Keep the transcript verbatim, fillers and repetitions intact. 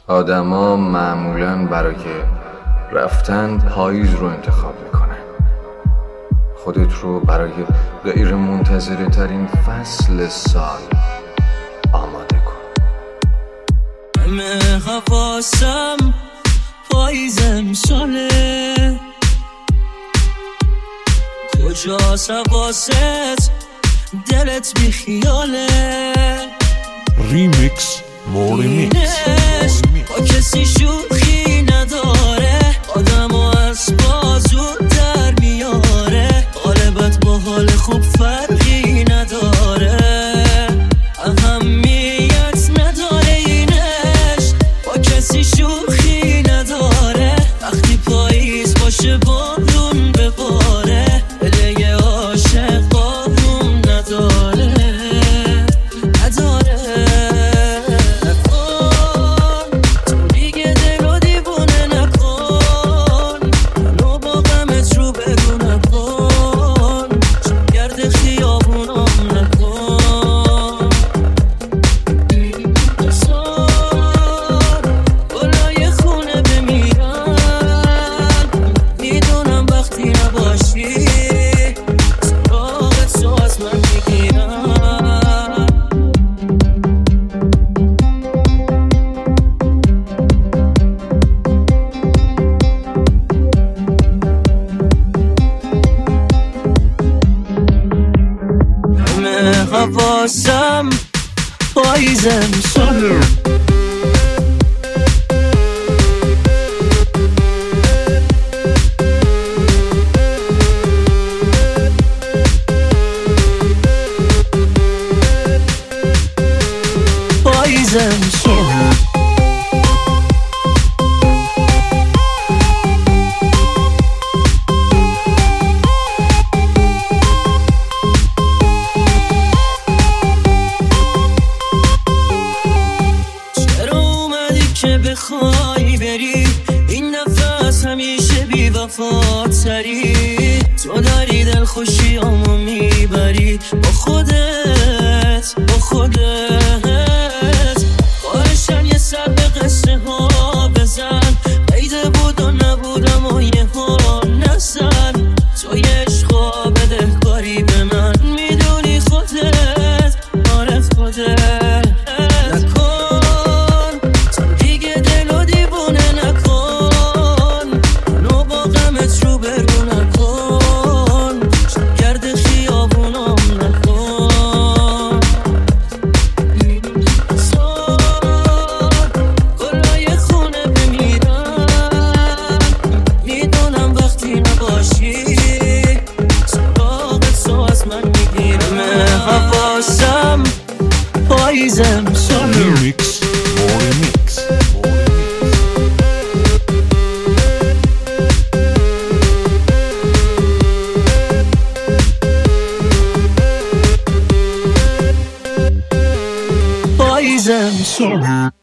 آدما معمولاً برای رفتن پاییز رو انتخاب میکنن. خودت رو برای غیر منتظره ترین فصل سال آماده کن. همه حواسم پاییز امساله، کجاست حواست دلت بی خیاله. ریمیکس موریمیکس با کسی شوخی نداره، آدمو از بازو در میاره. غالبت با حال خوب فرقی نداره، اهمیت نداره اینش. با کسی شوخی نداره، وقتی پاییز باشه بارون بباره. دل عاشق بارون نداره نداره. حواسم پاییز امساله، پاییز امساله. بخوای بری این نفس همیشه بی وفاتری. تو داری دل خوشیامو میبری با خودت با خودت. خواهشم یه سر به قصه ها بزن، قیده بود و نبودم و یه ها نزن. تو یه عشقا بده کاری به من، میدونی خودت آره خودت. حواسم پاییز امساله. ریمیکس موریمیکس پاییز امساله.